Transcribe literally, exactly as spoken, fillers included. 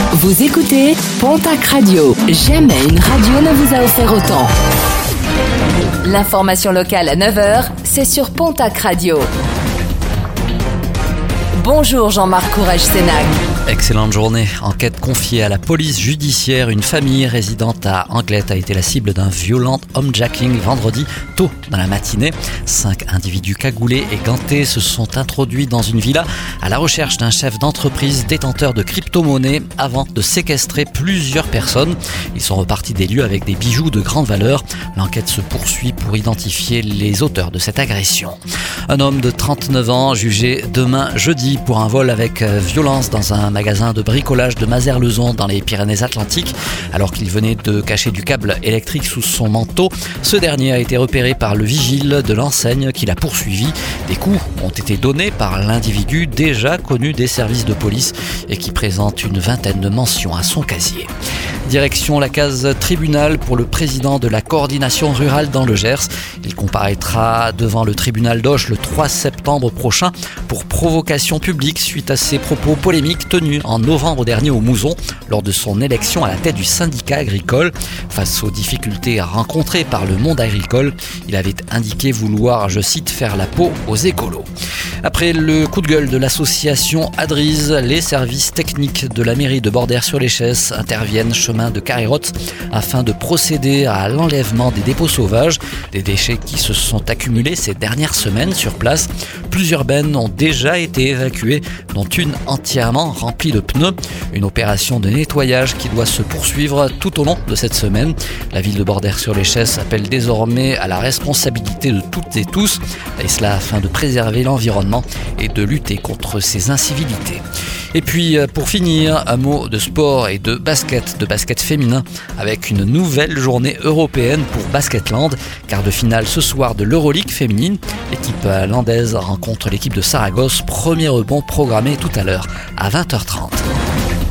Vous écoutez Pontac Radio. Jamais une radio ne vous a offert autant. L'information locale à neuf heures, c'est sur Pontac Radio. Bonjour Jean-Marc Courage-Sénac. Excellente journée. Enquête confiée à la police judiciaire. Une famille résidente à Anglet a été la cible d'un violent homejacking vendredi tôt dans la matinée. Cinq individus cagoulés et gantés se sont introduits dans une villa à la recherche d'un chef d'entreprise détenteur de crypto-monnaies avant de séquestrer plusieurs personnes. Ils sont repartis des lieux avec des bijoux de grande valeur. L'enquête se poursuit pour identifier les auteurs de cette agression. Un homme de trente-neuf ans jugé demain jeudi pour un vol avec violence dans un magasin de bricolage de Mazères-Lezon dans les Pyrénées-Atlantiques. Alors qu'il venait de cacher du câble électrique sous son manteau, ce dernier a été repéré par le vigile de l'enseigne qui l'a poursuivi. Des coups ont été donnés par l'individu déjà connu des services de police et qui présente une vingtaine de mentions à son casier. Direction la case tribunal pour le président de la coordination rurale dans le Gers. Il comparaîtra devant le tribunal d'Auch le trois septembre prochain pour provocation publique suite à ses propos polémiques tenus en novembre dernier au Mouzon lors de son élection à la tête du syndicat agricole. Face aux difficultés rencontrées par le monde agricole, il avait indiqué vouloir, je cite, faire la peau aux écolos. Après le coup de gueule de l'association Adriz, les services techniques de la mairie de Bordères-sur-l'Échesse interviennent chemin de Carrirotte afin de procéder à l'enlèvement des dépôts sauvages, des déchets qui se sont accumulés ces dernières semaines sur place. Plusieurs bennes ont déjà été évacuées, dont une entièrement remplie de pneus. Une opération de nettoyage qui doit se poursuivre tout au long de cette semaine. La ville de Bordères-sur-l'Échesse appelle désormais à la responsabilité de toutes et tous, et cela afin de préserver l'environnement et de lutter contre ces incivilités. Et puis pour finir, un mot de sport et de basket, de basket féminin avec une nouvelle journée européenne pour Basketland. Quart de finale ce soir de l'Euroleague féminine. L'équipe landaise rencontre l'équipe de Saragosse. Premier rebond programmé tout à l'heure à vingt heures trente.